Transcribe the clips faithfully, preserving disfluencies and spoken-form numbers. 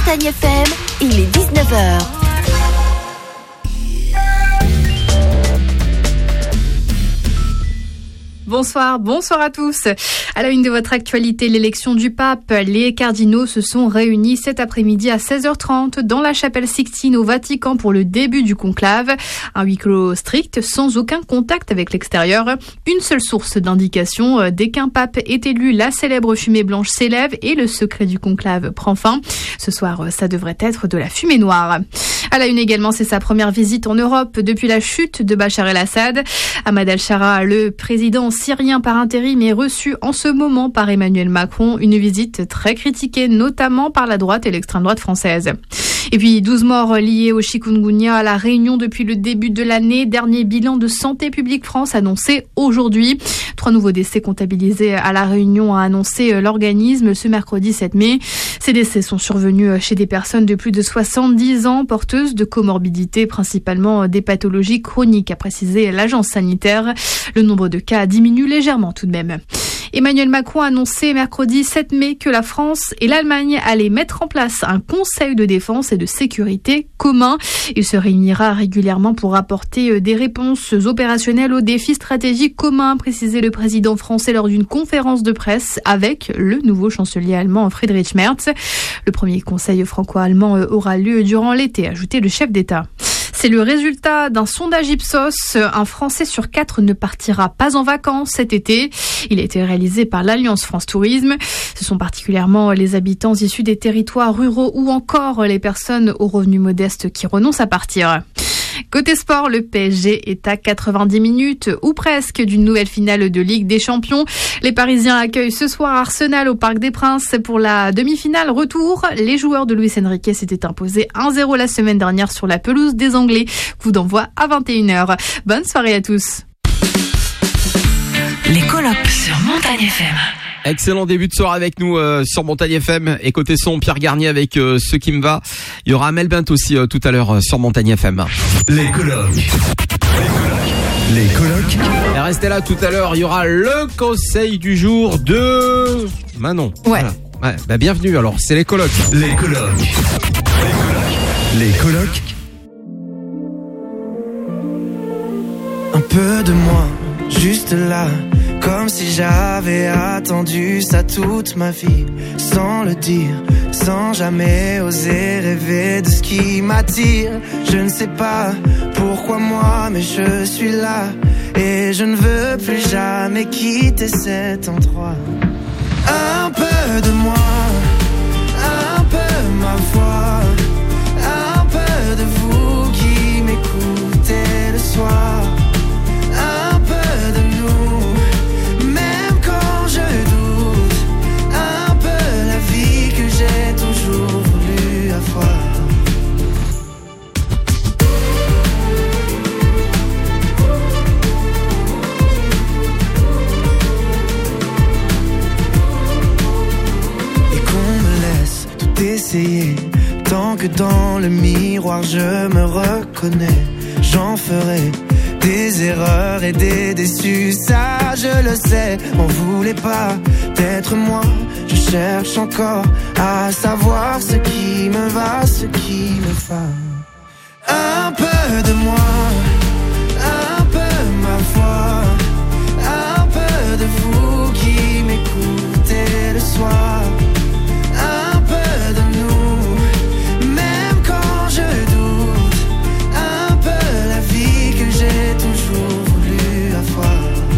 Montagne F M, il est dix-neuf heures. Bonsoir, bonsoir à tous. À la une de votre actualité, l'élection du pape. Les cardinaux se sont réunis cet après-midi à seize heures trente dans la chapelle Sixtine au Vatican pour le début du conclave. Un huis clos strict, sans aucun contact avec l'extérieur. Une seule source d'indication. Dès qu'un pape est élu, la célèbre fumée blanche s'élève et le secret du conclave prend fin. Ce soir, ça devrait être de la fumée noire. À la une également, c'est sa première visite en Europe depuis la chute de Bachar el-Assad. Ahmad al-Shara, le président syrien par intérim, est reçu en ce moment par Emmanuel Macron. Une visite très critiquée, notamment par la droite et l'extrême droite française. Et puis douze morts liés au chikungunya à La Réunion depuis le début de l'année. Dernier bilan de Santé publique France annoncé aujourd'hui. Trois nouveaux décès comptabilisés à La Réunion, a annoncé l'organisme ce mercredi sept mai. Ces décès sont survenus chez des personnes de plus de soixante-dix ans, porteuses de comorbidités, principalement des pathologies chroniques, a précisé l'agence sanitaire. Le nombre de cas diminue légèrement tout de même. Emmanuel Macron a annoncé mercredi sept mai que la France et l'Allemagne allaient mettre en place un conseil de défense et de sécurité commun. Il se réunira régulièrement pour apporter des réponses opérationnelles aux défis stratégiques communs, a précisé le président français lors d'une conférence de presse avec le nouveau chancelier allemand Friedrich Merz. Le premier conseil franco-allemand aura lieu durant l'été, a ajouté le chef d'État. C'est le résultat d'un sondage Ipsos. Un Français sur quatre ne partira pas en vacances cet été. Il a été réalisé par l'Alliance France Tourisme. Ce sont particulièrement les habitants issus des territoires ruraux ou encore les personnes aux revenus modestes qui renoncent à partir. Côté sport, le P S G est à quatre-vingt-dix minutes ou presque d'une nouvelle finale de Ligue des Champions. Les Parisiens accueillent ce soir Arsenal au Parc des Princes pour la demi-finale retour. Les joueurs de Luis Enrique s'étaient imposés un zéro la semaine dernière sur la pelouse des Anglais. Coup d'envoi à vingt et une heures. Bonne soirée à tous. Les colloques sur Montagne F M. Excellent début de soirée avec nous euh, sur Montagne F M. Et côté son, Pierre Garnier avec euh, Ce qui me va. Il y aura Amel Bent aussi euh, tout à l'heure euh, sur Montagne F M. Les colloques. Les colloques. Et restez là tout à l'heure, il y aura le conseil du jour de Manon. Ouais. Voilà. Ouais, bah bienvenue alors, c'est les colloques. Les colloques. Les colloques. Un peu de moi, juste là. Comme si j'avais attendu ça toute ma vie, sans le dire, sans jamais oser rêver de ce qui m'attire. Je ne sais pas pourquoi moi, mais je suis là, et je ne veux plus jamais quitter cet endroit. Un peu de moi, un peu ma voix, un peu de vous qui m'écoutez le soir. Un peu de nous, même quand je doute, un peu la vie que j'ai toujours voulu avoir. Et qu'on me laisse tout essayer, tant que dans le miroir je me reconnais, j'en ferai des erreurs et des déçus, ça je le sais. M'en voulez pas d'être moi, je cherche encore à savoir ce qui me va, ce qui me va. Un peu de moi, un peu ma voix, un peu de vous qui m'écoutez le soir. Un peu de nous, même quand je doute, un peu la vie que j'ai toujours voulu avoir.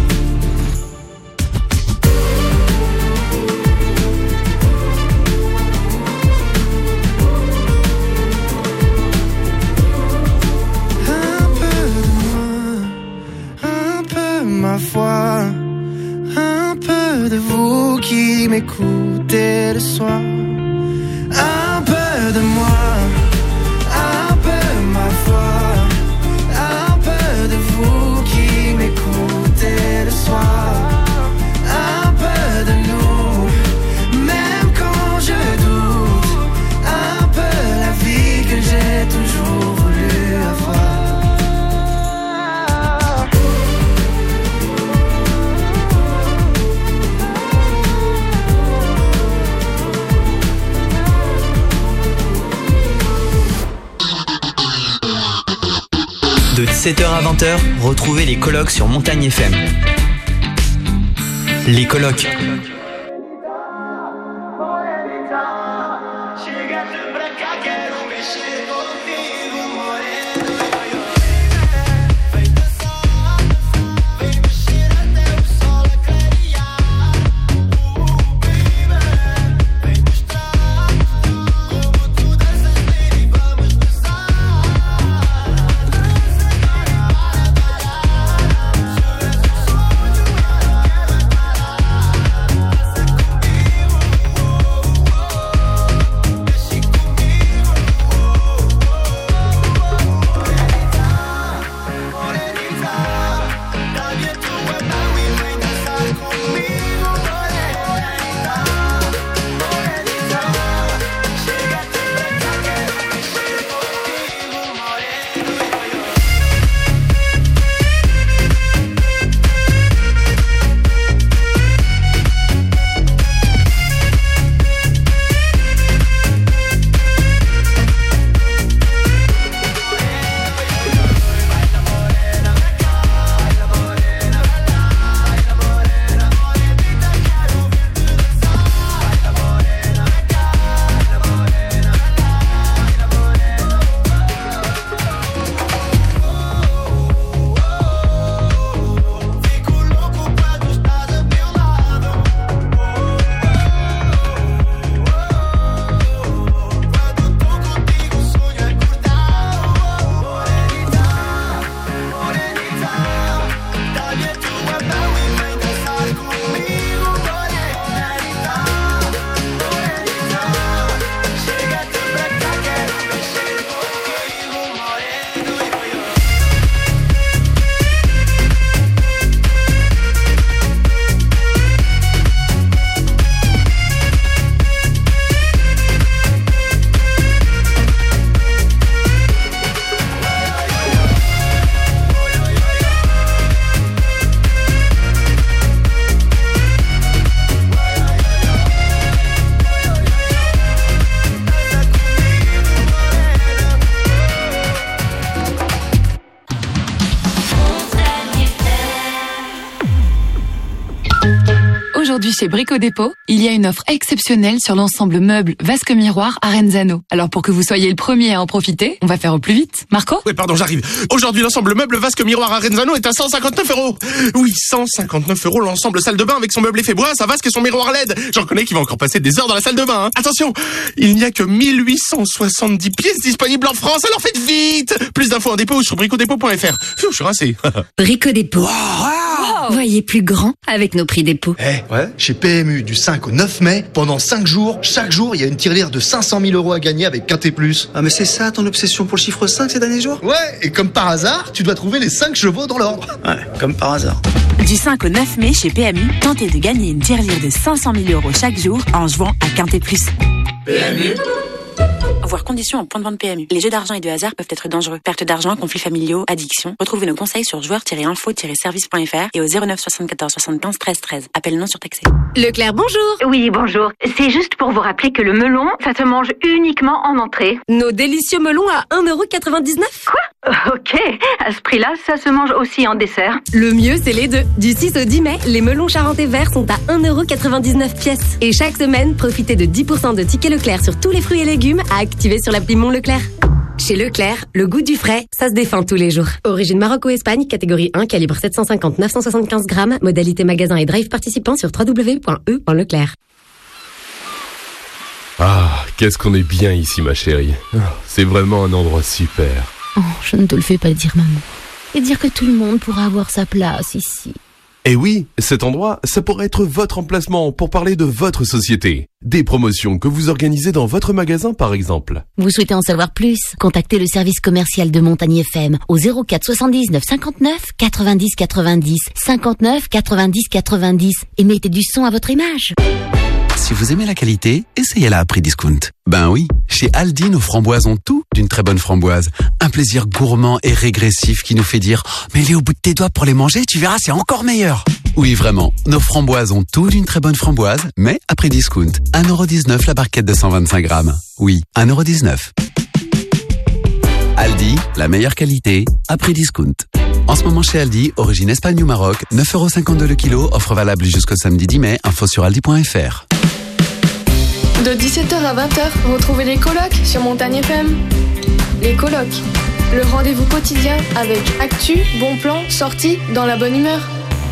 Un peu de moi, un peu ma foi, un peu de vous qui m'écoutez le soir. Un peu de moi, un peu ma foi, un peu de vous qui m'écoutez le soir. Un peu de nous, même quand je doute, un peu la vie que j'ai toujours voulu avoir. dix-sept heures à vingt heures, retrouvez les colocs sur Montagne F M. Les colocs. Aujourd'hui chez Brico Dépôt, il y a une offre exceptionnelle sur l'ensemble meuble vasque miroir Arenzano. Alors pour que vous soyez le premier à en profiter, on va faire au plus vite. Marco ? Oui, pardon, j'arrive. Aujourd'hui, l'ensemble meuble vasque miroir Arenzano est à cent cinquante-neuf euros. Oui, cent cinquante-neuf euros l'ensemble salle de bain avec son meuble effet bois, sa vasque et son miroir L E D. J'en connais qui va encore passer des heures dans la salle de bain. Hein. Attention, il n'y a que mille huit cent soixante-dix pièces disponibles en France, alors faites vite. Plus d'infos en dépôt sur bricodépôt point f r. Pfiou, je suis rincé. Brico Dépôt. Wow, wow. Voyez plus grand avec nos prix dépôt. Eh, hey, ouais. Chez P M U du cinq au neuf mai, pendant cinq jours, chaque jour, il y a une tirelire de cinq cent mille euros à gagner avec Quintet Plus. Ah, mais c'est ça ton obsession pour le chiffre cinq ces derniers jours? Ouais, et comme par hasard, tu dois trouver les cinq chevaux dans l'ordre. Ouais, comme par hasard. Du cinq au neuf mai chez P M U, tentez de gagner une tirelire de cinq cent mille euros chaque jour en jouant à Quintet Plus. P M U. Voir conditions en point de vente P M U. Les jeux d'argent et de hasard peuvent être dangereux. Perte d'argent, conflits familiaux, addiction. Retrouvez nos conseils sur joueurs tiret info tiret service point f r et au zéro neuf soixante-quatorze soixante-quinze treize treize. Appel non surtaxé. Leclerc, bonjour. Oui, bonjour. C'est juste pour vous rappeler que le melon, ça se mange uniquement en entrée. Nos délicieux melons à un euro quatre-vingt-dix-neuf. Quoi ? Ok. À ce prix-là, ça se mange aussi en dessert. Le mieux, c'est les deux. Du six au dix mai, les melons charentais verts sont à un euro quatre-vingt-dix-neuf pièces. Et chaque semaine, profitez de dix pour cent de tickets Leclerc sur tous les fruits et légumes à activer sur l'appli Mon Leclerc. Chez Leclerc, le goût du frais, ça se défend tous les jours. Origine Maroc ou Espagne, catégorie un, calibre sept cent cinquante à neuf cent soixante-quinze grammes, modalité magasin et drive participant sur w w w point e point leclerc. Ah, qu'est-ce qu'on est bien ici, ma chérie. C'est vraiment un endroit super. Oh, je ne te le fais pas dire, maman. Et dire que tout le monde pourra avoir sa place ici. Et oui, cet endroit, ça pourrait être votre emplacement pour parler de votre société. Des promotions que vous organisez dans votre magasin, par exemple. Vous souhaitez en savoir plus? Contactez le service commercial de Montagne F M au zéro quatre soixante-dix-neuf cinquante-neuf quatre-vingt-dix quatre-vingt-dix cinquante-neuf quatre-vingt-dix quatre-vingt-dix et mettez du son à votre image. Si vous aimez la qualité, essayez-la à prix discount. Ben oui, chez Aldi, nos framboises ont tout d'une très bonne framboise. Un plaisir gourmand et régressif qui nous fait dire « Mais il est au bout de tes doigts pour les manger, tu verras, c'est encore meilleur !» Oui, vraiment, nos framboises ont tout d'une très bonne framboise, mais à prix discount. un euro dix-neuf la barquette de cent vingt-cinq grammes. Oui, un euro dix-neuf. Aldi, la meilleure qualité, à prix discount. En ce moment chez Aldi, origine Espagne ou Maroc, neuf euros cinquante-deux le kilo, offre valable jusqu'au samedi dix mai, info sur aldi point f r. De dix-sept heures à vingt heures, retrouvez les colocs sur Montagne F M. Les colocs, le rendez-vous quotidien avec actu, bons plans, sorties, dans la bonne humeur.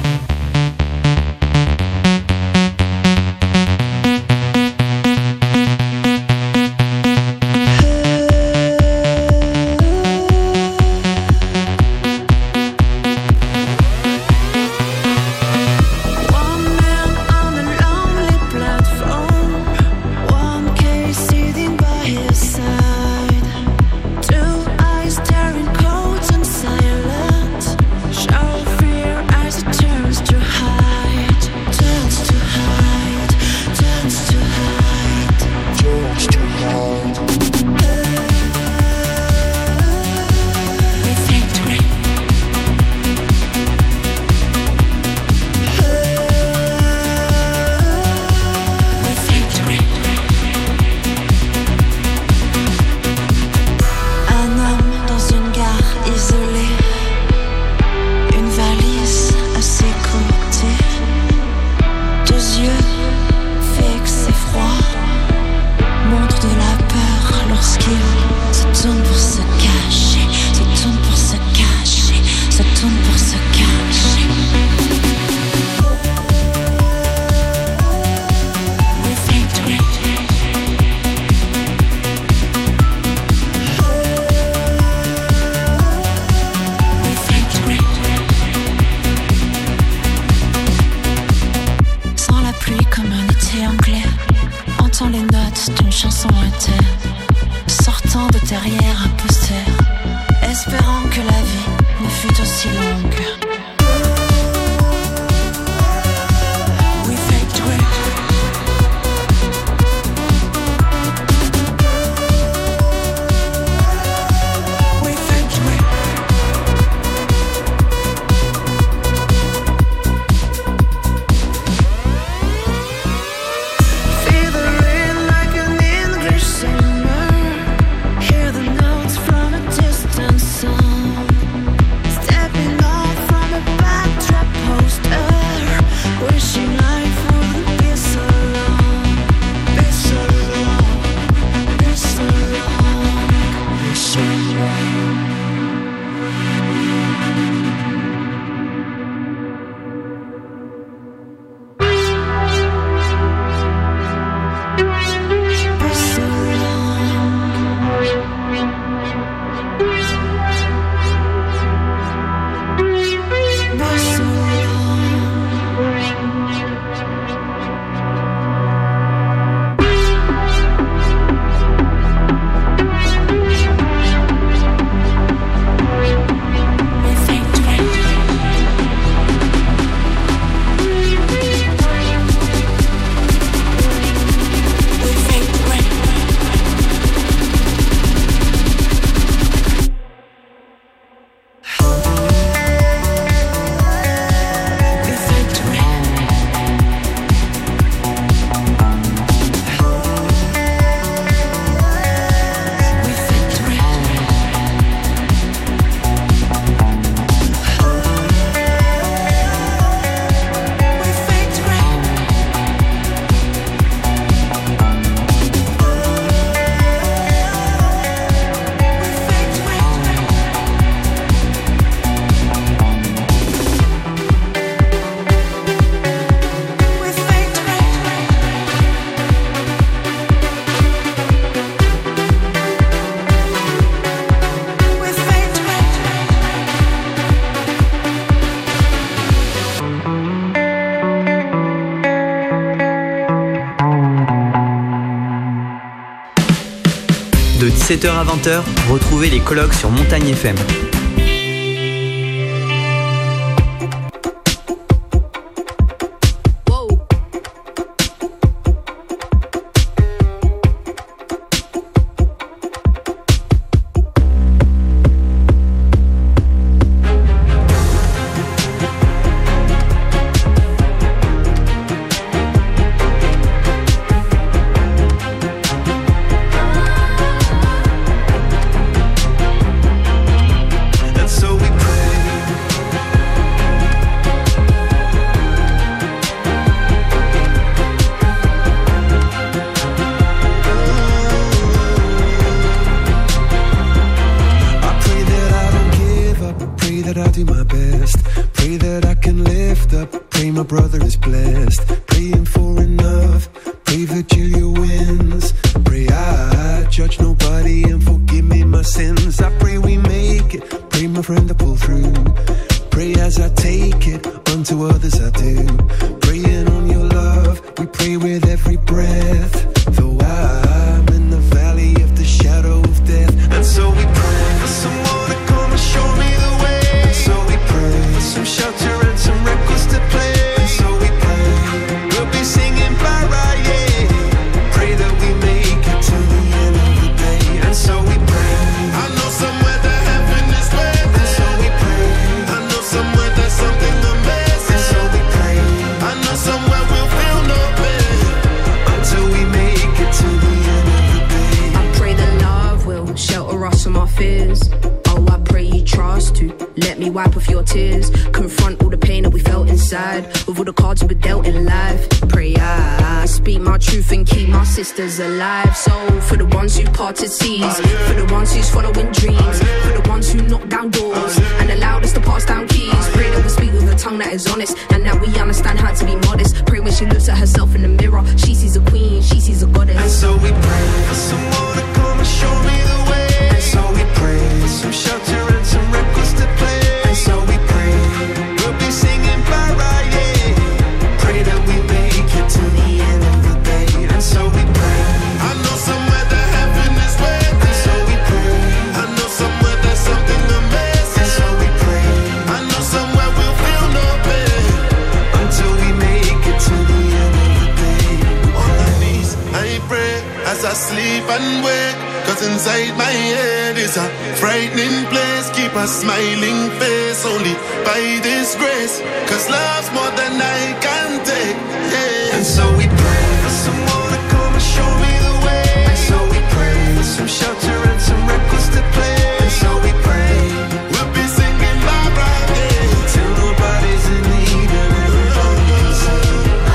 De dix-sept heures à vingt heures, retrouvez les colocs sur Montagne F M. do my best. Pray that I can lift up. Pray my brother is blessed. Praying for enough. Pray Virgilia wins. Pray I judge nobody and forgive me my sins. I pray we make it. Pray my friend to pull through. Pray as I take it, unto others I do. Praying on your love, we pray with every breath. Though I'm in the valley of the shadow of death. And so we pray for someone to come and show me the way. And so we pray for some shelter and some records to play. And so we pray, we'll be singing Barra, yeah. Pray that we make it to the end of the day. And so we pray, I know somewhere that heaven is waiting. And so we pray, I know somewhere there's something amazing. And so we pray, I know somewhere we'll feel no pain until we make it to the end of the day. I pray that love will shelter us from our fears. Oh, I pray you trust to let me wipe off your tears. Confront all the pain that we felt inside, with all the cards we were dealt in life. Pray I speak my truth and keep my sisters alive. So for the ones who parted seas, for the ones who's following dreams, for the ones who knock down doors and allowed us to pass down keys. Pray that we speak with a tongue that is honest and that we understand how to be modest. Pray when she looks at herself in the mirror, she sees a queen, she sees a goddess. And so we pray for someone to come and show me the way. And so we pray for some shelter and some records to play. And so we pray, we'll be singing Barra, yeah. Pray that we make it to the end of the day. And so we pray, I know somewhere that heaven is waiting. And so we pray, I know somewhere there's something amazing. And so we pray, I know somewhere we'll feel no pain until we make it to the end of the day. On my knees, I pray as I sleep and wake. Cause inside my head is a frightening place. Keep a smiling face only by this grace. Cause love's more than I can take, yeah. And so we pray for someone to come and show me the way. And so we pray for some shelter and some records to play. And so we pray, we'll be singing Barbara, yeah. Till nobody's in need and everybody can sing.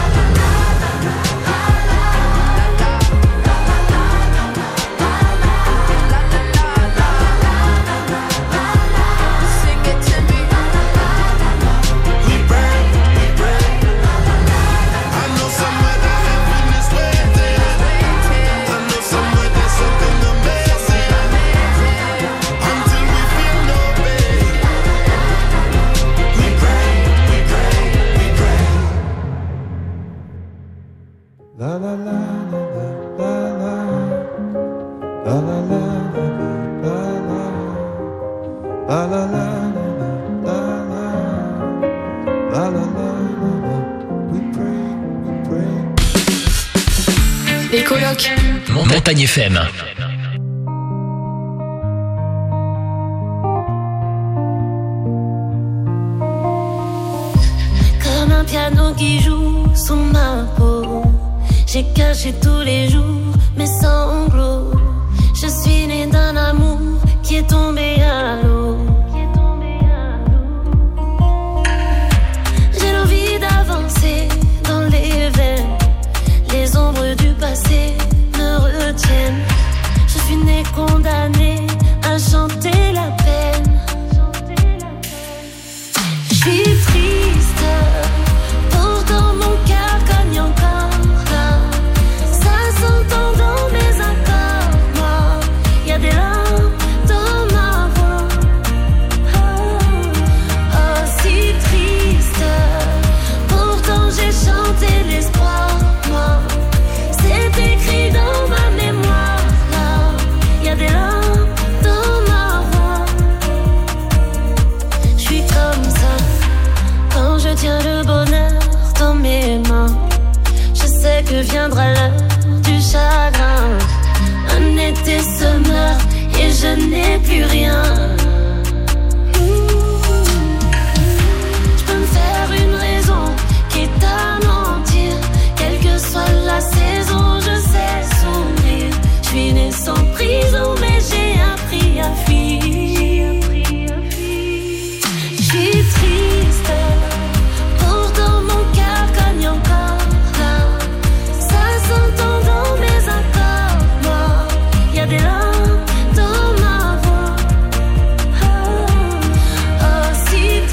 La la la la la la la la la la la la la la la. We pray, we pray. Les colocs. Montagne F M. Comme un piano qui joue sous ma peau, j'ai caché tous les jours mes sanglots. Je suis née d'un amour qui est tombé à l'eau. J'ai l'envie d'avancer dans les veines. Les ombres du passé me retiennent. Je suis née condamnée à chanter la peine. Je suis triste, pourtant mon cœur cogne encore là. Ça s'entend dans mes accords, moi. Y'a des larmes dans ma voix. Oh, oh, si triste, pourtant j'ai chanté l'espoir, moi. C'est écrit dans ma mémoire, là. Y'a des larmes dans ma voix. J'suis comme ça quand je tiens le bonheur dans mes mains. Je sais que viendra l'heure du chagrin. Un été se meurt et je n'ai plus rien. Je peux me faire une raison, quitte à mentir. Quelle que soit la saison, je sais sourire. Je suis née sans prison, mais j'ai appris à fuir. Je suis triste, pourtant mon cœur cogne encore là. Ça s'entend dans mes accords, moi. Y'a des larmes dans ma voix. Oh, oh, si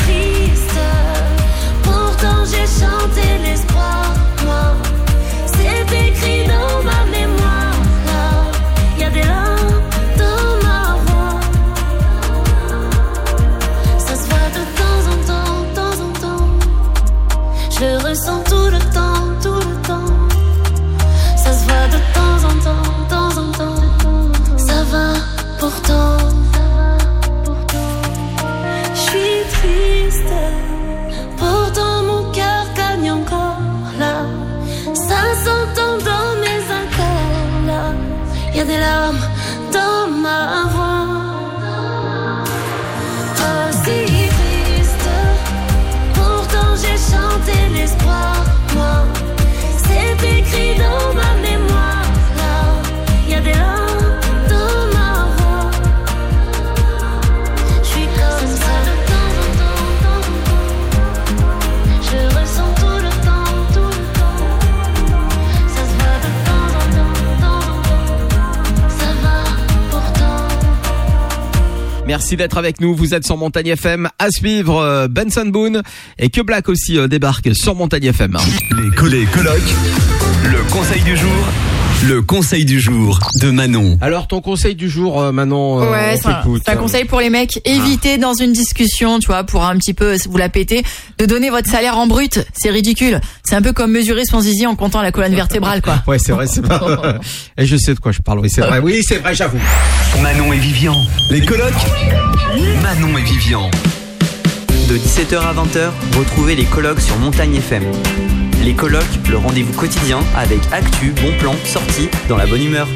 Merci d'être avec nous. Vous êtes sur Montagne F M. À suivre, euh, Benson Boone et Que Black aussi euh, débarque sur Montagne F M. Les collés colocs. Le conseil du jour. Le conseil du jour de Manon. Alors ton conseil du jour, euh, Manon, euh, Ouais, on c'est un, t'écoute. c'est un conseil pour les mecs. Évitez dans une discussion, tu vois, pour un petit peu vous la péter, de donner votre salaire en brut. C'est ridicule. C'est un peu comme mesurer son zizi en comptant la colonne vertébrale, quoi. Ouais, c'est vrai, c'est pas. Et je sais de quoi je parle. Oui, c'est vrai. Oui, c'est vrai, j'avoue. Manon et Vivian. Les colocs. Manon et Vivian. De dix-sept heures à vingt heures, retrouvez les colocs sur Montagne F M. Les colocs, le rendez-vous quotidien avec actu, bons plans, sorties, dans la bonne humeur.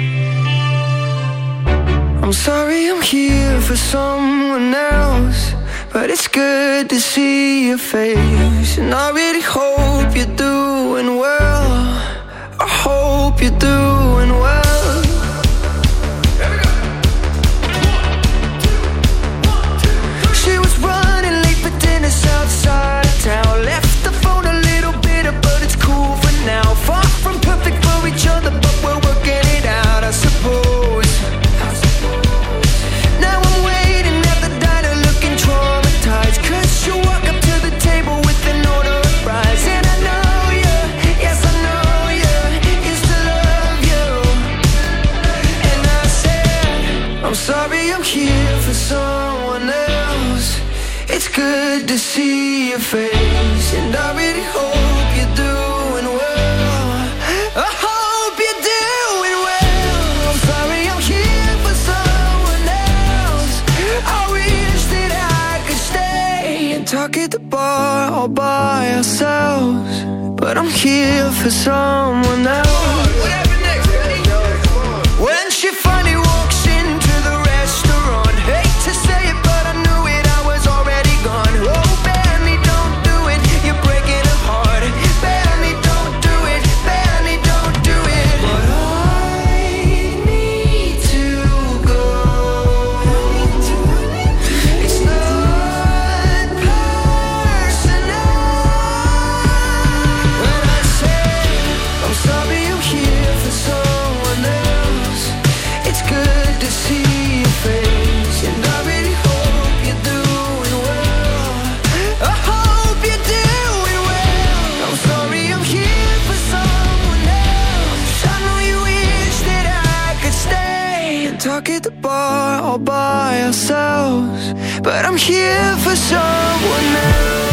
I'm sorry I'm here for someone else, but it's good to see your face. And I really hope you're doing well. I hope you're doing well. She was running late for dinner outside of town. Left the phone a little bitter, but it's cool for now. Far from perfect for each other, but we're working it out, I suppose. Now I'm waiting at the diner looking traumatized, 'cause you walk up to the table with an order of fries. And I know you, yes I know you, used to love you. And I said, I'm sorry I'm here for someone else. It's good to see your face, and I really hope you're doing well. I hope you're doing well. I'm sorry I'm here for someone else. I wish that I could stay and talk at the bar all by ourselves, but I'm here for someone else. When she finally walks into the restaurant, hate to say it, but I knew it, I was already gone. Oh, Benny, don't do it, you're breaking her heart. Benny, don't do it, Benny, don't do it. But I need to go. It's not personal. When I say I'm sorry I'm here for someone else, it's good to see your face, and I really hope you're doing well. I hope you're doing well. I'm sorry I'm here for someone else. I know you wish that I could stay and talk at the bar all by ourselves, but I'm here for someone else.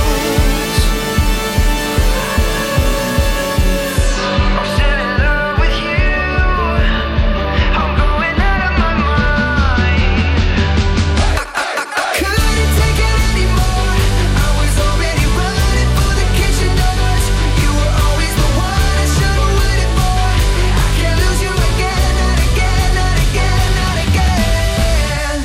I'm still in love with you. I'm going out of my mind. I couldn't take it anymore. I was already running for the kitchen doors. You were always the one I should've waited for. I can't lose you again, not again, not again, not again.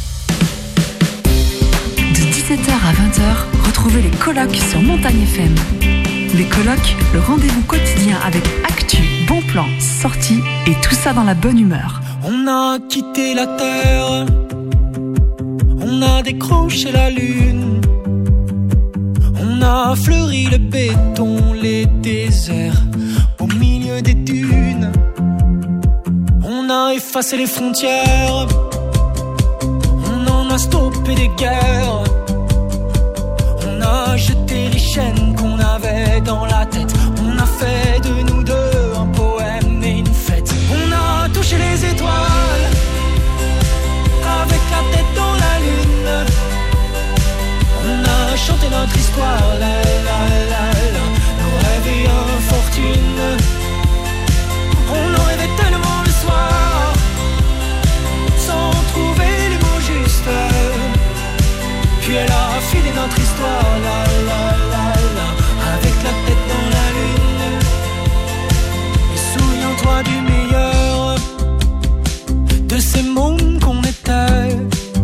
De dix-sept heures à vingt heures, retrouvez les colocs sur Montagne F M. Les colocs, le rendez-vous quotidien avec actu, bons plans, sorties et tout ça dans la bonne humeur. On a quitté la terre, on a décroché la lune, on a fleuri le béton, les déserts au milieu des dunes. On a effacé les frontières, on en a stoppé des guerres, on a jeté les chaînes qu'on avait dans la tête, on a fait de nous deux un poème et une fête. On a touché les étoiles avec la tête dans la lune. On a chanté notre histoire, la la la la, nos rêves et infortunes. On en rêvait tellement le soir, sans trouver les mots justes. Puis elle a filé notre histoire, la la la la, avec la tête dans la lune. Et souviens-toi du meilleur de ces mômes qu'on était,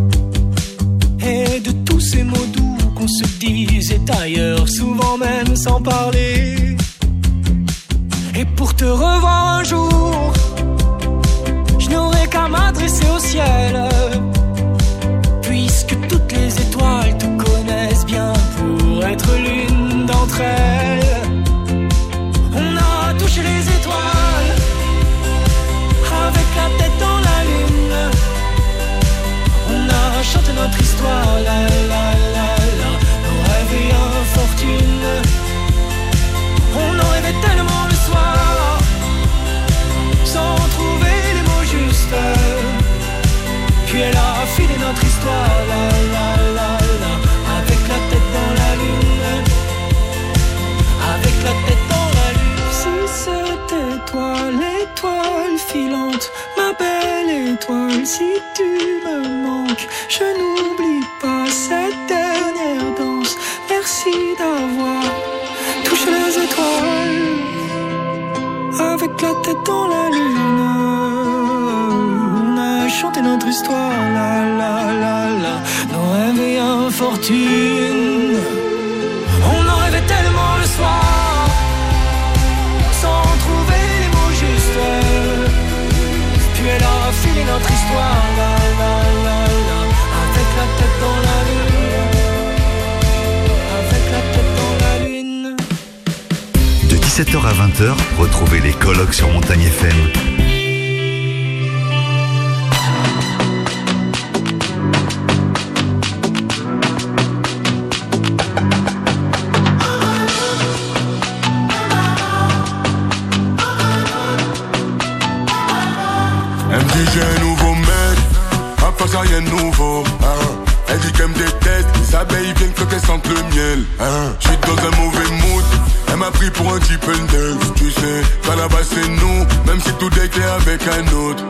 et de tous ces mots doux qu'on se disait ailleurs, souvent même sans parler. Et pour te revoir un jour, je n'aurai qu'à m'adresser au ciel, puisque toutes les étoiles te connaissent bien pour être l'une d'entre elles. On a touché les étoiles avec la tête dans la lune. On a filer notre histoire, la la la la, avec la tête dans la lune, avec la tête dans la lune. Si c'était toi, l'étoile filante, ma belle étoile, si tu me manques, je n'oublie pas cette dernière danse. Merci d'avoir touché les étoiles, avec la tête dans la lune. On a chanté notre histoire, la la la la, nos rêves et infortunes. On en rêvait tellement le soir, sans trouver les mots justes. Puis elle a filé notre histoire, la la la la, avec la tête dans la lune, avec la tête dans la lune. De dix-sept heures à vingt heures, retrouvez les colocs sur Montagne F M. Elle me dit j'ai un nouveau mec, à part ça rien de nouveau, hein. Elle dit qu'elle me déteste, les abeilles viennent quand elles sentent le miel, hein. J'suis dans un mauvais mood, elle m'a pris pour un type neuf. Tu sais, qu'à la base c'est nous, même si tout est clair avec un autre.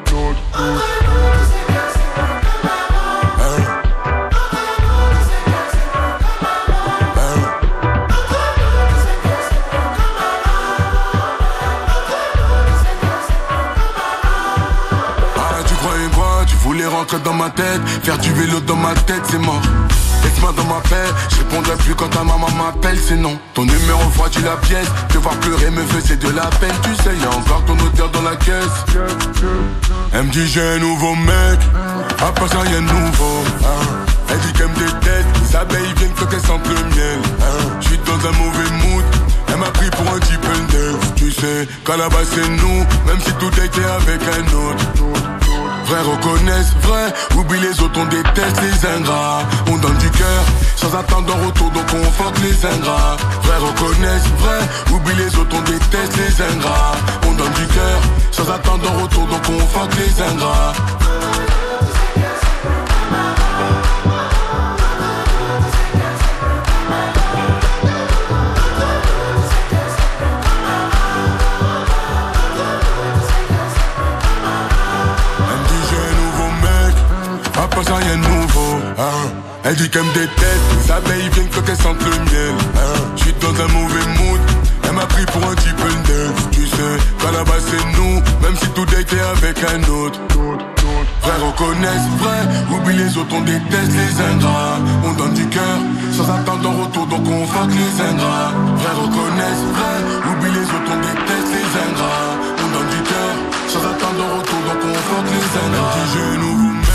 Rentrer dans ma tête, faire du vélo dans ma tête, c'est mort. Laisse-moi dans ma paix, je répondrai plus quand ta maman m'appelle, c'est non. Ton numéro froidit la pièce, te voir pleurer me faisait de la peine. Tu sais, y'a encore ton odeur dans la caisse. Elle me dit j'ai un nouveau mec, à part ça y'a un nouveau, hein. Elle dit qu'elle me déteste, les abeilles viennent quand elles sentent le miel, hein. J'suis dans un mauvais mood, elle m'a pris pour un type neuf. Tu sais, qu'à la base c'est nous, même si tout était avec un autre. Vrais reconnaissent, vrai, oublie les autres, on déteste les ingrats. On donne du cœur, sans attendre en retour, donc on fuck les ingrats. Vrais reconnaissent, vrai, oublie les autres, on déteste les ingrats. On donne du cœur, sans attendre en retour, donc on fuck les ingrats. Pas ça rien de nouveau, hein. Elle dit qu'elle me déteste, les abeilles viennent quand elles sentent le miel, hein. J'suis dans un mauvais mood, elle m'a pris pour un type neuf. Tu sais, qu'à la base c'est nous, même si tout était avec un autre. Vrais reconnaissent, vrai, oublie les autres, on déteste les ingrats. On donne du cœur, sans attendre en retour, donc on fuck les ingrats. Vrais reconnaissent, vrai, oublie les autres, on déteste les ingrats. On donne du cœur, sans attendre en retour, donc on fuck les ingrats. Elle dit j'ai un nouveau mec.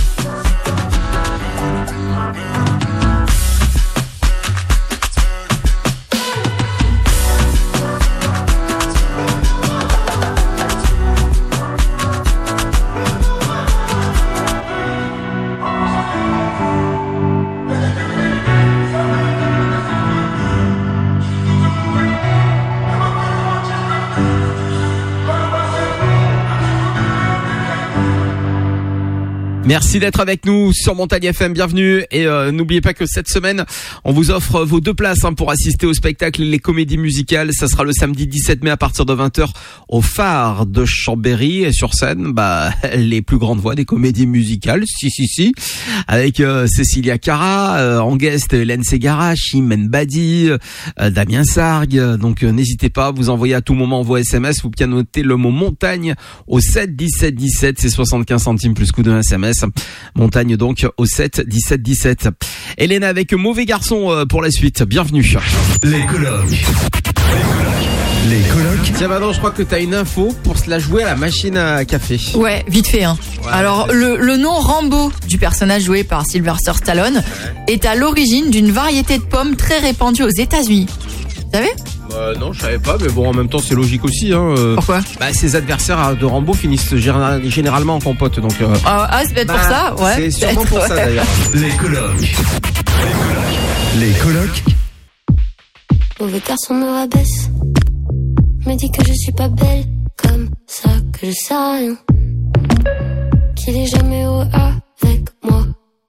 Merci d'être avec nous sur Montagne F M, bienvenue et euh, n'oubliez pas que cette semaine on vous offre vos deux places hein, pour assister au spectacle Les Comédies Musicales. Ça sera le samedi dix-sept mai à partir de vingt heures au Phare de Chambéry et sur scène bah les plus grandes voix des comédies musicales, si si si, avec euh, Cécilia Cara, euh, en guest Hélène Ségara, Chimène Badi, euh, Damien Sargue. Donc euh, n'hésitez pas, vous envoyez à tout moment vos S M S, vous bien noter le mot montagne au sept dix-sept dix-sept, c'est soixante-quinze centimes plus coût de S M S. Montagne donc au sept dix-sept dix-sept. Hélène avec Mauvais Garçon pour la suite. Bienvenue. Les colocs. Les colocs. Tiens Manon, je crois que t'as une info pour se la jouer à la machine à café. Ouais, vite fait hein. Ouais, Alors le, le nom Rambo du personnage joué par Sylvester Stallone ouais. est à l'origine d'une variété de pommes très répandue aux États-Unis. Vous savez ? Euh, non, je savais pas, mais bon, en même temps, c'est logique aussi. Hein. Pourquoi ? Bah, ses adversaires de Rambo finissent généralement en compote, donc. Euh... Ah, ah, c'est peut-être bah, pour ça, ouais. C'est sûrement pour ouais. ça d'ailleurs. Les colocs. Les colocs. Mauvais garçon me rabaisse, me dit que je suis pas belle, comme ça que je sais rien. Qu'il est jamais au avec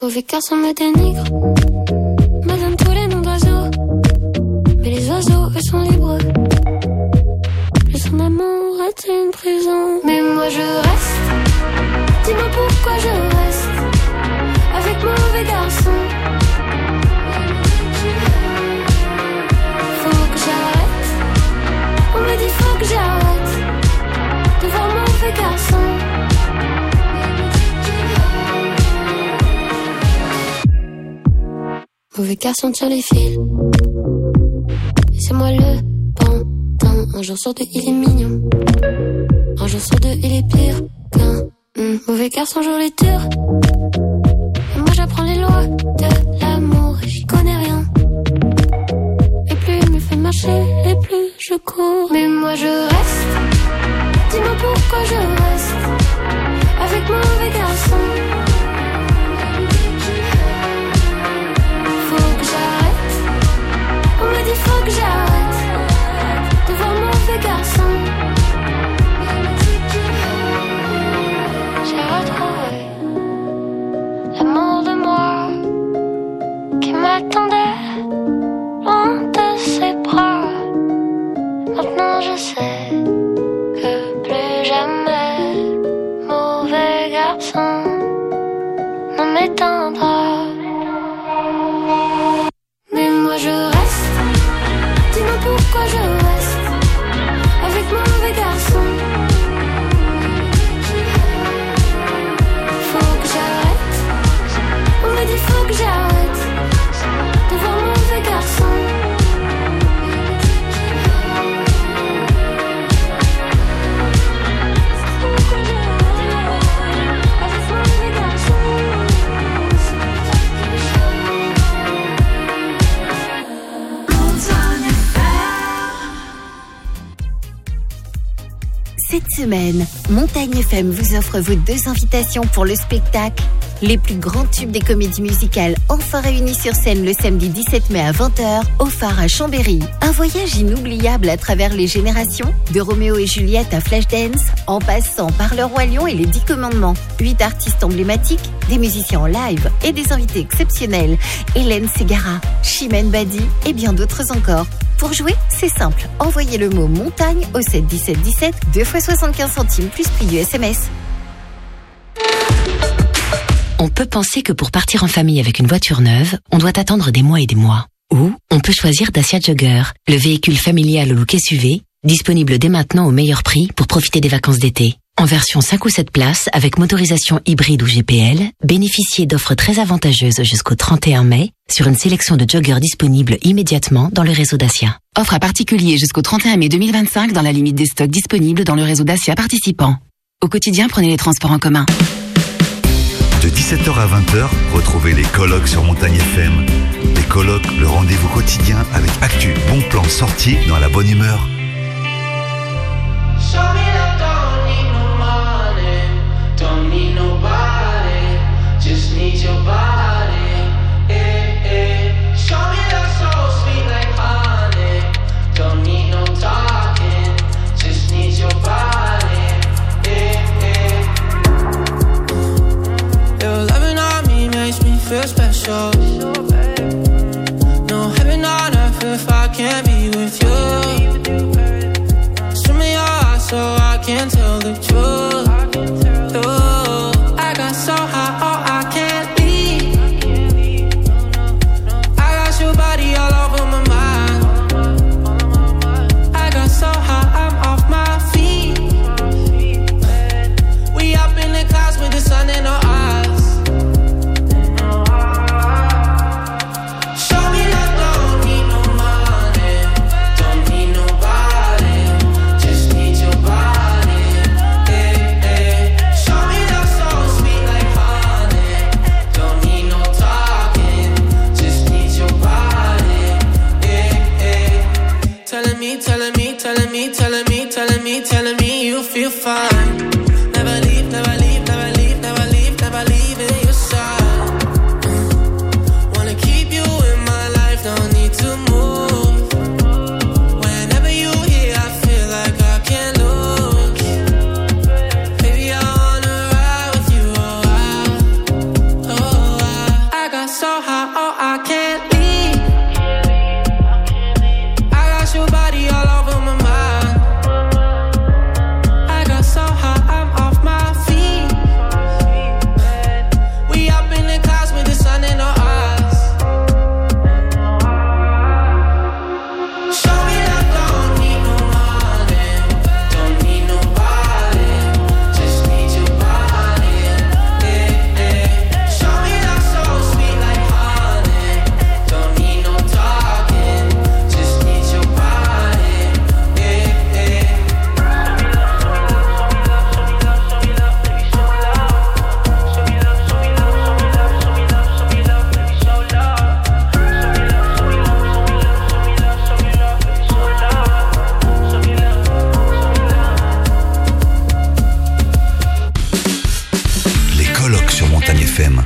Mauvais garçon me dénigre, me donne tous les noms d'oiseaux. Mais les oiseaux, eux sont libres. Plus son amour est une prison. Mais moi je reste, dis-moi pourquoi je reste avec mauvais garçon. Faut que j'arrête, on me dit faut que j'arrête de voir mauvais garçon. Mauvais garçon tire les fils, et c'est moi le pantin. Un jour sur deux il est mignon, un jour sur deux il est pire qu'un mmh. Mauvais garçon joue les tours, et moi j'apprends les lois de l'amour et j'y connais rien. Et plus il me fait marcher, et plus je cours. Mais moi je reste, dis-moi pourquoi je reste avec mauvais garçon. On me dit faut que j'arrête de voir mauvais garçon. J'ai retrouvé l'amour de moi qui m'attendait loin de ses bras. Maintenant je sais que plus jamais mauvais garçon ne m'éteindra. Mais moi je reste, dis-moi pourquoi je reste avec mauvais garçon. Faut que j'arrête, on me dit faut que j'arrête de voir mauvais garçon. Cette semaine, Montagne F M vous offre vos deux invitations pour le spectacle. Les plus grands tubes des comédies musicales enfin réunis sur scène le samedi dix-sept mai à vingt heures au Phare à Chambéry. Un voyage inoubliable à travers les générations, de Roméo et Juliette à Flashdance, en passant par Le Roi Lion et les Dix Commandements. Huit artistes emblématiques, des musiciens en live et des invités exceptionnels. Hélène Ségara, Chimène Badi et bien d'autres encore. Pour jouer, c'est simple. Envoyez le mot montagne au sept dix-sept dix-sept, deux fois soixante-quinze centimes plus prix du S M S. On peut penser que pour partir en famille avec une voiture neuve, on doit attendre des mois et des mois. Ou on peut choisir Dacia Jogger, le véhicule familial au look S U V, disponible dès maintenant au meilleur prix pour profiter des vacances d'été. En version cinq ou sept places, avec motorisation hybride ou G P L, bénéficiez d'offres très avantageuses jusqu'au trente et un mai sur une sélection de joggers disponibles immédiatement dans le réseau Dacia. Offre à particulier jusqu'au trente et un mai deux mille vingt-cinq dans la limite des stocks disponibles dans le réseau Dacia participant. Au quotidien, prenez les transports en commun. De dix-sept heures à vingt heures, retrouvez les colloques sur Montagne F M. Les colloques, le rendez-vous quotidien avec actu, bons plans, sorties dans la bonne humeur. Don't need nobody, just need your body. Eh, eh. Show me that soul sweet like honey. Don't need no talking, just need your body. Eh, eh. Your loving on me makes me feel special. No heaven on earth if I can't be with you. Swim me your heart so I can tell the truth. I got so high, oh, I can't leave. I got your body all over my mind. I got so high, I'm off my feet. We up in the clouds with the sun in our eyes. Montagne F M.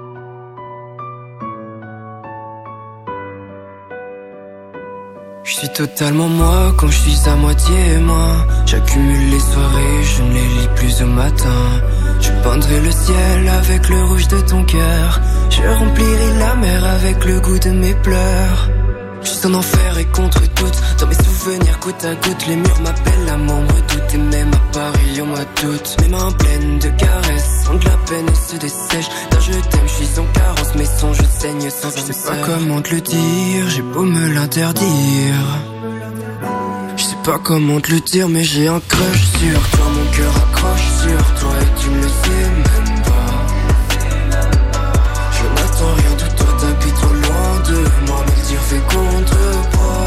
Je suis totalement moi quand je suis à moitié moi. J'accumule les soirées, je ne les lis plus au matin. Je peindrai le ciel avec le rouge de ton cœur. Je remplirai la mer avec le goût de mes pleurs. Juste en enfer et contre toutes. Dans mes souvenirs goutte à goutte. Les murs m'appellent, l'amour me redoute. Et même à Paris on m'a doute. Mes mains pleines de caresses ont de la peine et se dessèchent. Là je t'aime, je suis en carence. Mes sons je saigne sans un. Je sais pas comment te le dire, j'ai beau me l'interdire. Je sais pas comment te le dire, mais j'ai un crush sur toi. Mon cœur accroche sur toi et tu ne le sais même pas. Je n'attends rien de toi, t'habites trop loin de moi. Mais le dire fait contrepoids.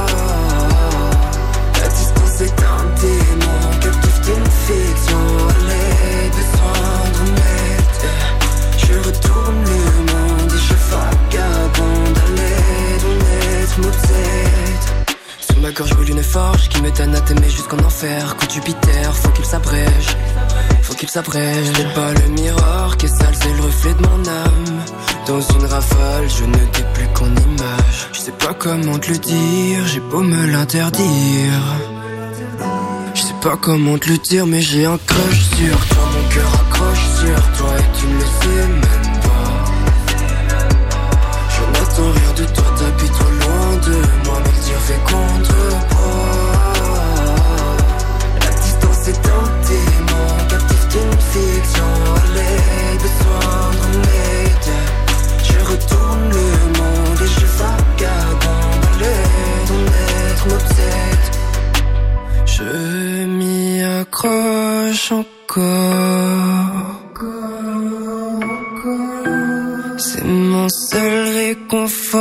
La distance est un démon, captive d'une fiction. Allez, besoin de m'aider. Je retourne le monde et je vagabonde. Allez, d'en être Mozart. Sous ma gorge brûle une forge qui me donne à t'aimer jusqu'en enfer. Coup de Jupiter, faut qu'il s'abrège. Faut qu'il s'abrège. J'ai pas le miroir qui est sale, c'est le reflet de mon âme. Dans une rafale, je ne t'ai plus qu'en image. Je sais pas comment te le dire, j'ai beau me l'interdire. Je sais pas comment te le dire, mais j'ai un crush sur toi. Mon cœur accroche sur toi et tu ne le sais même pas. Je n'attends rien de toi, t'habites trop loin de moi. Mais le dire fait contrepoids. La distance est un démon, captive d'une fiction. Allez, besoin de m'aider. Je retourne le monde et je vagabonde. Allez, d'en être m'obsède. Je m'y accroche encore. C'est mon seul réconfort.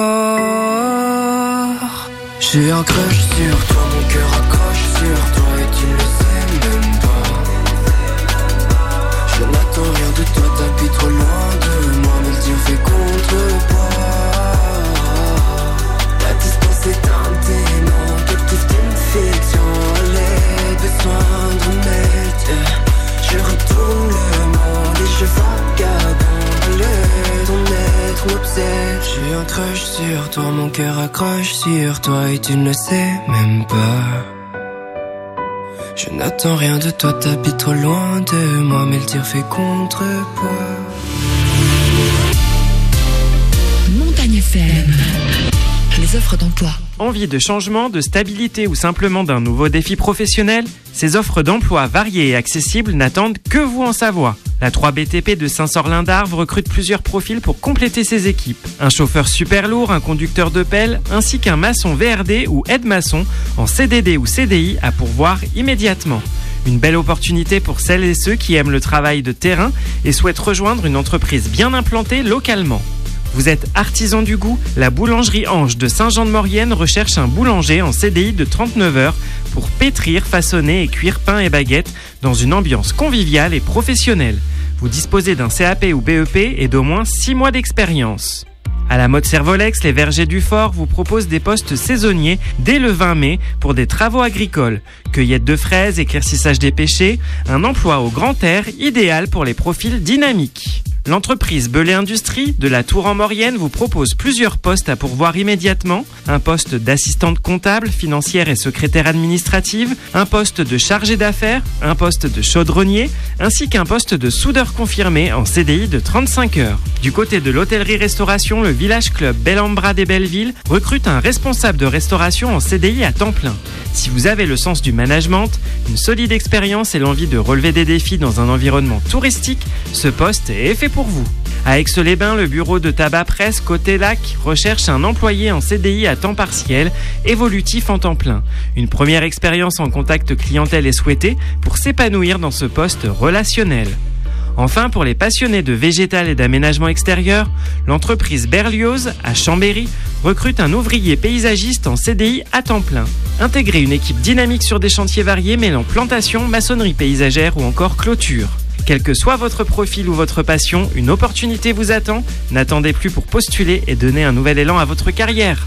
J'ai un crush sur toi, mon cœur accroche sur toi et tu ne le sais même pas. Je n'attends rien de toi, t'habites trop loin de moi. Mais le dire fait contrepoids. La distance est un démon, captive d'une fiction. Allez, besoin de m'aider. Je retourne le monde et je vagabonde. Allez, d'en être m'obsède. J'ai un crush sur toi, mon cœur accroche sur toi et tu ne le sais même pas. Je n'attends rien de toi, t'habites trop loin de moi. Mais le tir fait contrepoids. Montagne F M. Les offres d'emploi. Envie de changement, de stabilité ou simplement d'un nouveau défi professionnel? Ces offres d'emploi variées et accessibles n'attendent que vous en Savoie. La trois B T P de Saint-Sorlin-d'Arves recrute plusieurs profils pour compléter ses équipes. Un chauffeur super lourd, un conducteur de pelle, ainsi qu'un maçon V R D ou aide-maçon en C D D ou C D I à pourvoir immédiatement. Une belle opportunité pour celles et ceux qui aiment le travail de terrain et souhaitent rejoindre une entreprise bien implantée localement. Vous êtes artisan du goût? La boulangerie Ange de Saint-Jean-de-Maurienne recherche un boulanger en C D I de trente-neuf heures pour pétrir, façonner et cuire pain et baguettes dans une ambiance conviviale et professionnelle. Vous disposez d'un C A P ou B E P et d'au moins six mois d'expérience. À la mode Servolex, les vergers du Fort vous proposent des postes saisonniers dès le vingt mai pour des travaux agricoles. Cueillette de fraises, éclaircissage des pêchers, un emploi au grand air idéal pour les profils dynamiques. L'entreprise Belay Industrie de la Tour en Maurienne vous propose plusieurs postes à pourvoir immédiatement. Un poste d'assistante comptable, financière et secrétaire administrative, un poste de chargé d'affaires, un poste de chaudronnier, ainsi qu'un poste de soudeur confirmé en C D I de trente-cinq heures. Du côté de l'hôtellerie-restauration, le Village Club Bel-Ambra des Belleville recrute un responsable de restauration en C D I à temps plein. Si vous avez le sens du management, une solide expérience et l'envie de relever des défis dans un environnement touristique, ce poste est fait pour vous. À Aix-les-Bains, le bureau de tabac Presse Côté Lac recherche un employé en C D I à temps partiel, évolutif en temps plein. Une première expérience en contact clientèle est souhaitée pour s'épanouir dans ce poste relationnel. Enfin, pour les passionnés de végétal et d'aménagement extérieur, l'entreprise Berlioz, à Chambéry, recrute un ouvrier paysagiste en C D I à temps plein. Intégrez une équipe dynamique sur des chantiers variés mêlant plantation, maçonnerie paysagère ou encore clôture. Quel que soit votre profil ou votre passion, une opportunité vous attend. N'attendez plus pour postuler et donner un nouvel élan à votre carrière.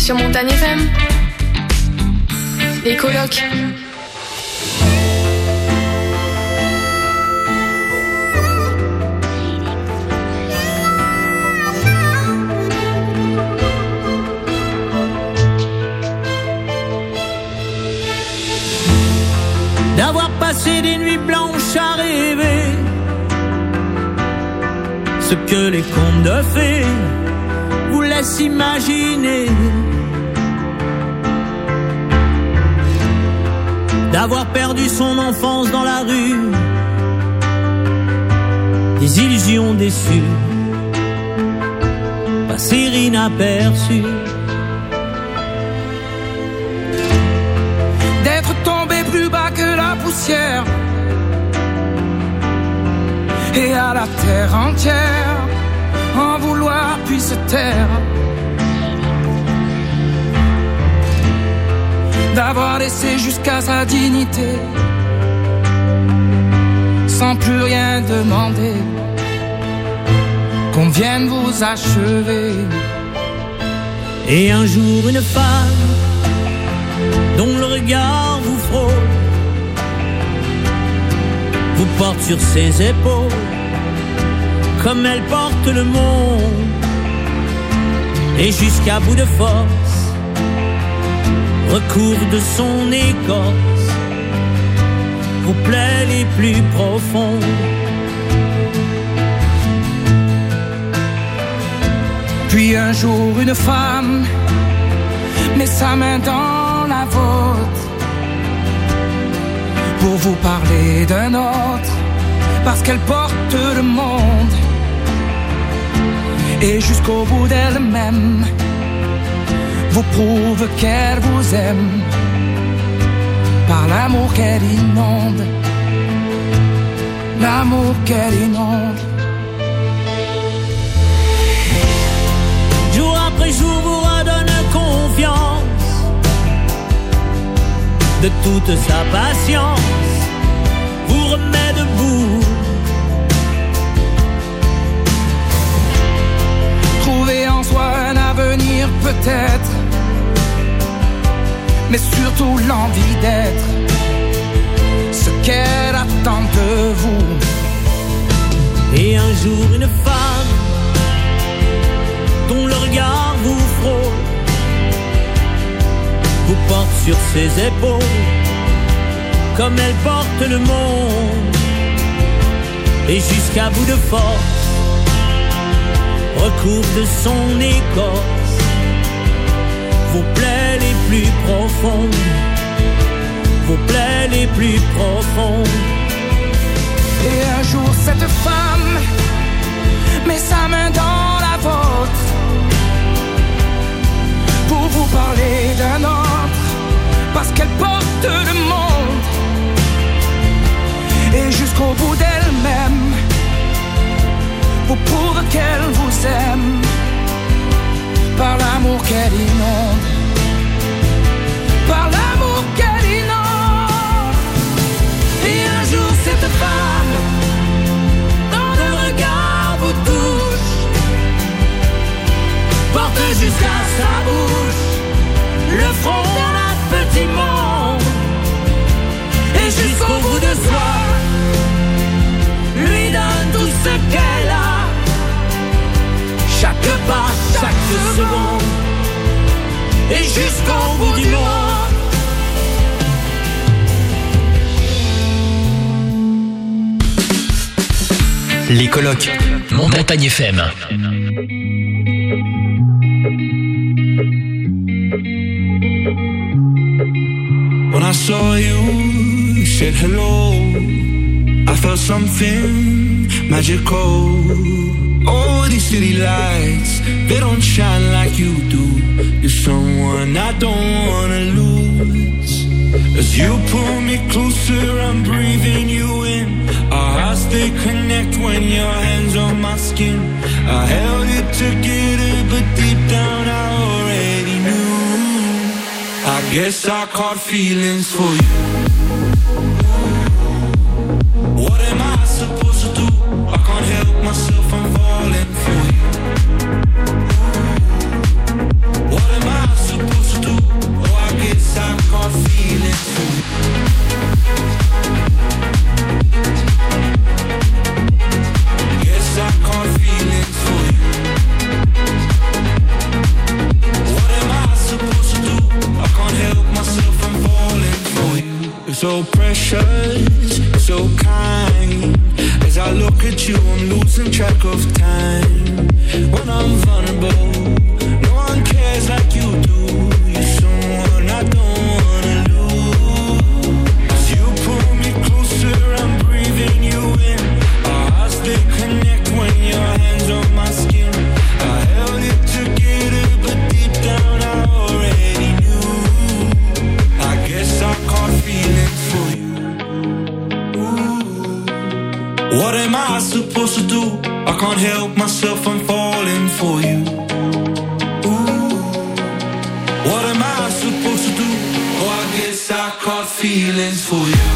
sur Montagne F M. Les colocs. D'avoir passé des nuits blanches à rêver ce que les contes de fées vous laissent imaginer. D'avoir perdu son enfance dans la rue, des illusions déçues, passer inaperçues. D'être tombé plus bas que la poussière et à la terre entière en vouloir puis se taire. D'avoir laissé jusqu'à sa dignité sans plus rien demander, qu'on vienne vous achever. Et un jour une femme dont le regard vous frôle vous porte sur ses épaules comme elle porte le monde, et jusqu'à bout de force recourt de son écorce vos plaies les plus profondes. Puis un jour une femme met sa main dans la vôtre pour vous parler d'un autre, parce qu'elle porte le monde, et jusqu'au bout d'elle-même vous prouve qu'elle vous aime par l'amour qu'elle inonde, l'amour qu'elle inonde. Jour après jour vous redonne confiance de toute sa patience, vous remet debout. Trouver en soi un avenir peut-être, mais surtout l'envie d'être ce qu'elle attend de vous. Et un jour une femme dont le regard vous frôle vous porte sur ses épaules comme elle porte le monde, et jusqu'à bout de force recouvre de son écorce vos plaies les plus profondes, vos plaies les plus profondes. Et un jour cette femme met sa main dans la vôtre pour vous parler d'un autre, parce qu'elle porte le monde, et jusqu'au bout d'elle-même vous prouve qu'elle vous aime par l'amour qu'elle inonde, par l'amour qu'elle inonde. Et un jour cette femme dans le regard vous touche, porte jusqu'à sa bouche le front d'un petit monde, et jusqu'au bout de soi lui donne tout ce qu'elle a, chaque pas, chaque seconde, et jusqu'au bout du monde. Les colocs, Montagne F M. When I saw you, you said hello, I felt something magical. Oh, these city lights, they don't shine like you do. You're someone I don't wanna lose. As you pull me closer, I'm breathing you in. Our hearts, they connect when your hands on my skin. I held it together, but deep down I already knew. I guess I caught feelings for you. What am I supposed to do? I can't help myself, I'm falling for you. What am I supposed to do? I can't help myself from falling for you. You're so precious, so kind. As I look at you, I'm losing track of time. When I'm vulnerable, no one cares like you do. You're someone I don't wanna lose. As you pull me closer, I'm breathing you in. Our hearts, they connect when your hands on my skin. I held it together, but deep down I already knew. I guess I caught feelings for you. Ooh. What am I supposed to do? I can't help myself, I'm falling for you. Ooh. What am I supposed to do? Oh, I guess I caught feelings for you.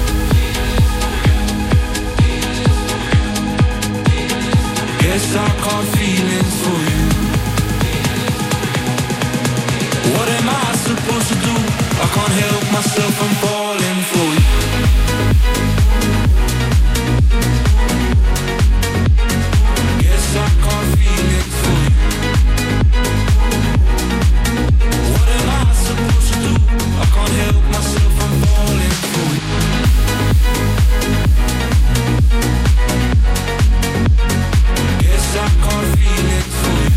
Guess I caught feelings for you. What am I supposed to do? I can't help myself, I'm falling for you. Guess I caught feelings for you. What am I supposed to do? I can't help myself, I'm falling for you. Guess I caught feelings for you.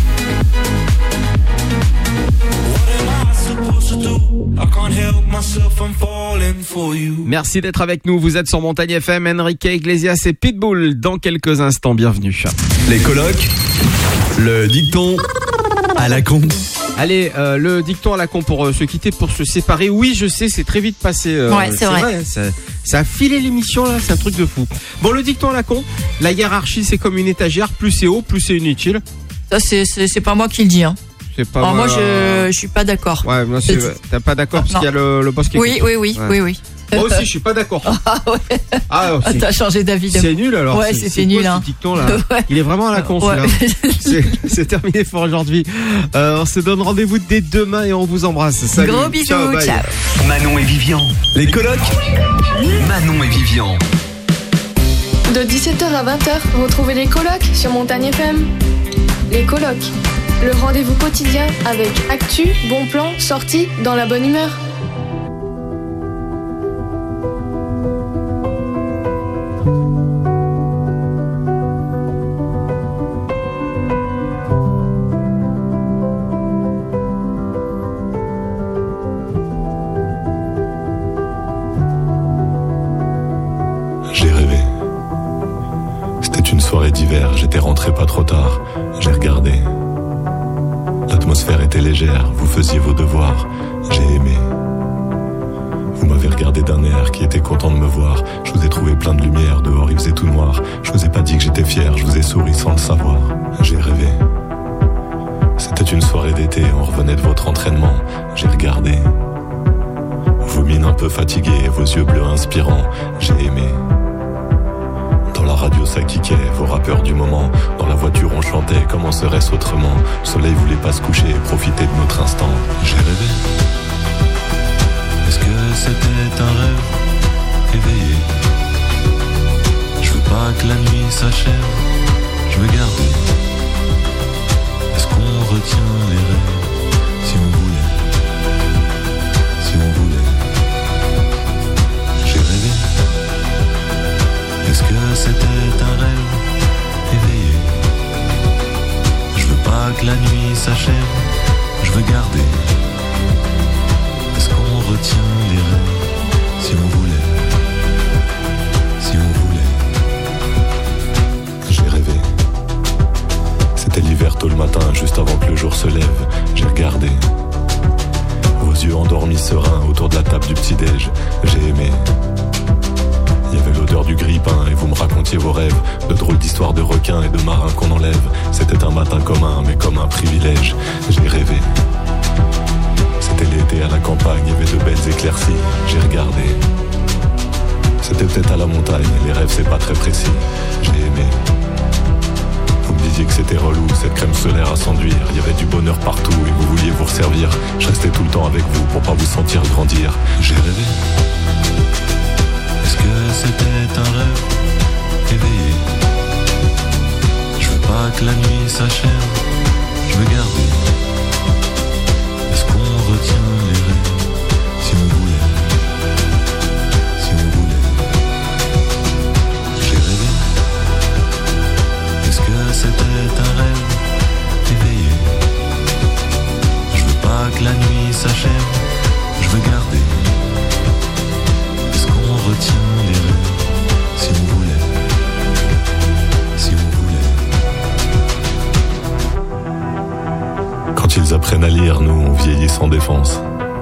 What am I supposed to do? I can't help myself, I'm falling for you. Merci d'être avec nous. Vous êtes sur Montagne F M. Enrique Iglesias et Pitbull dans quelques instants. Bienvenue. Les colocs, le dicton à la con. Allez, euh, le dicton à la con pour euh, se quitter, pour se séparer. Oui, je sais, c'est très vite passé. Euh, ouais, c'est, c'est vrai. vrai ça, ça a filé l'émission là, c'est un truc de fou. Bon, le dicton à la con. La hiérarchie, c'est comme une étagère. Plus c'est haut, plus c'est inutile. Ça, c'est, c'est, c'est pas moi qui le dis. Hein. C'est pas Alors moi, moi, je, je suis pas d'accord. Ouais, moi, c'est, t'es pas d'accord parce non. qu'il y a le, le boss qui Oui, écoute. oui, oui, ouais. oui, oui. Moi aussi, je suis pas d'accord. Ah ouais. Ah, c'est... T'as changé d'avis. De... C'est nul alors. Ouais, c'est, c'est, c'est nul. quoi, Hein. ce dicton là. Ouais. Il est vraiment à la con ouais. celui-là. c'est, c'est terminé pour aujourd'hui. Euh, on se donne rendez-vous dès demain et on vous embrasse. Salut. Gros bisous. Ciao. Bye. Ciao. Manon et Vivian. Les colocs. Manon et Vivian. De dix-sept heures à vingt heures, retrouvez les colocs sur Montagne F M. Les colocs, le rendez-vous quotidien avec actu, bons plans, sorties dans la bonne humeur. J'ai rêvé. C'était une soirée d'hiver, j'étais rentré pas trop tard. J'ai regardé. L'atmosphère était légère, vous faisiez vos devoirs. J'ai aimé. Vous m'avez regardé d'un air qui était content de me voir. Je vous ai trouvé plein de lumière, dehors il faisait tout noir. Je vous ai pas dit que j'étais fier, je vous ai souri sans le savoir. J'ai rêvé. C'était une soirée d'été, on revenait de votre entraînement. J'ai regardé. Vos mines un peu fatiguées, vos yeux bleus inspirants. J'ai aimé. Dans la radio ça kickait, vos rappeurs du moment. Dans la voiture on chantait, comment serait-ce autrement? Le soleil voulait pas se coucher, profiter de notre instant. J'ai rêvé. Est-ce que c'était un rêve éveillé? Je veux pas que la nuit s'achève, je veux garder. Est-ce qu'on retient les rêves? Si on voulait, si on voulait. J'ai rêvé. Est-ce que c'était un rêve éveillé? Je veux pas que la nuit s'achève, je veux garder. Est-ce qu'on retient les rêves? Si on voulait, si on voulait. J'ai rêvé. C'était l'hiver tôt le matin, juste avant que le jour se lève. J'ai regardé. Vos yeux endormis sereins autour de la table du petit-déj. J'ai aimé. Il y avait l'odeur du grille-pain et vous me racontiez vos rêves. De drôles d'histoires de requins et de marins qu'on enlève. C'était un matin commun, mais comme un privilège. J'ai rêvé. C'était l'été à la campagne, il y avait de belles éclaircies. J'ai regardé. C'était peut-être à la montagne, les rêves c'est pas très précis. J'ai aimé. Vous me disiez que c'était relou, cette crème solaire à s'enduire. Il y avait du bonheur partout et vous vouliez vous resservir. Je restais tout le temps avec vous pour pas vous sentir grandir. J'ai rêvé. Est-ce que c'était un rêve éveillé? Je veux pas que la nuit s'achève, je veux garder. Est-ce qu'on retient que la nuit s'achève, je veux garder. Est-ce qu'on retient les rêves si on voulait, si on voulait. Quand ils apprennent à lire, nous on vieillit sans défense.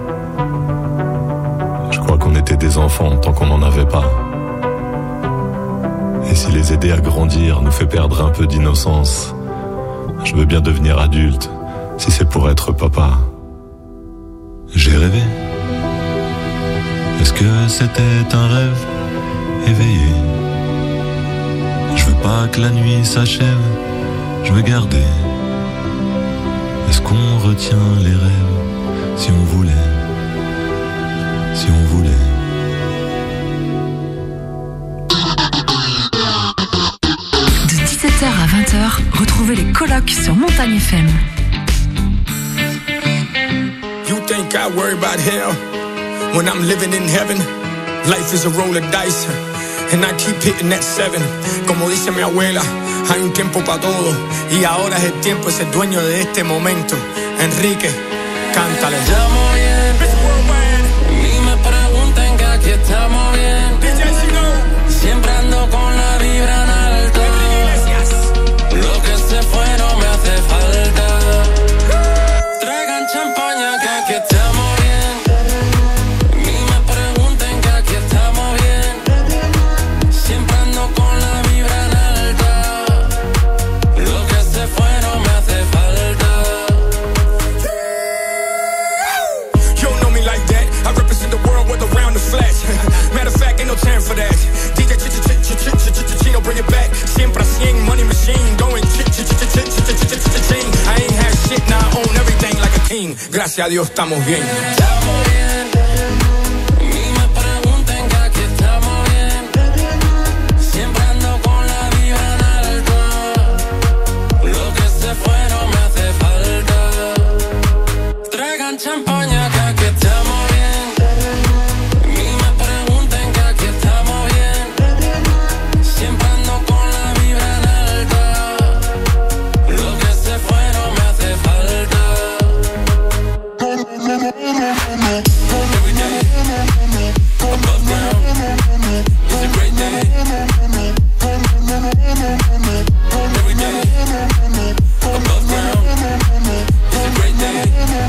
Je crois qu'on était des enfants tant qu'on n'en avait pas. Et si les aider à grandir nous fait perdre un peu d'innocence, je veux bien devenir adulte, si c'est pour être papa. J'ai rêvé. Est-ce que c'était un rêve éveillé? Je veux pas que la nuit s'achève, je veux garder. Est-ce qu'on retient les rêves si on voulait, si on voulait? De dix-sept heures à vingt heures, retrouvez les colocs sur Montagne F M. You think I worry about hell when I'm living in heaven? Life is a roll of dice and I keep hitting that seven. Como dice mi abuela, hay un tiempo para todo y ahora es el tiempo de ser dueño de este momento. Enrique, cántale. Estamos bien, ni me pregunten que aquí estamos bien. Siempre ando con la vibra en alto. Lo que se fue no me hace falta. Traigan champaña que aquí estamos bien. Ni me pregunten que aquí estamos bien. Siempre ando con la vibra en alta. Lo que se fue no me hace falta. You don't know me like that. I represent the world with around the flash. Matter of fact, ain't no time for that. D J Chino, bring it back. Siempre a cien, money machine. Going ch-ch-ch-ch-ch-ch-ch-ch-ch-ch-ch-ch-ch-ch. I ain't had shit, now I own everything like a king. Gracias a Dios estamos bien. Estamos bien. Ni me pregunten que aquí estamos bien. Siempre ando con la vibra en alto. Lo que se fue no me hace falta. Traigan champaña que aquí estamos bien. Ni me pregunten que aquí estamos bien. Siempre ando con la vibra en alta. Lo que se fue no me hace falta. Every day, above ground, it's a great day. Every day, above ground, it's a great day.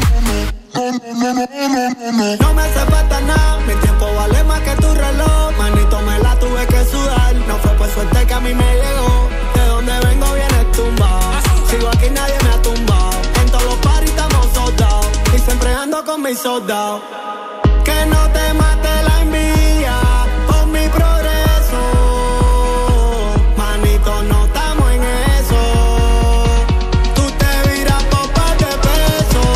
No me hace falta nada, mi tiempo vale más que tu reloj. Manito, me la tuve que sudar. No fue por suerte que a mí me llegó. De donde vengo viene tumbado. Sigo aquí, nadie me ha tumbado. En todos los paris estamos soldados. Y siempre ando con mis soldados. Que no te mate la envidia por mi progreso. Manito, no estamos en eso. Tú te viras por par de pesos.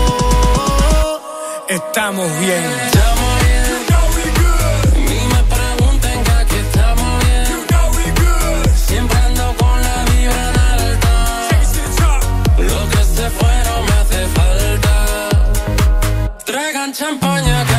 Estamos bien. Estamos bien. Ni me pregunten que aquí estamos bien. Siempre ando con la vibra en alta. Lo que se fue no me hace falta. Traigan champaña que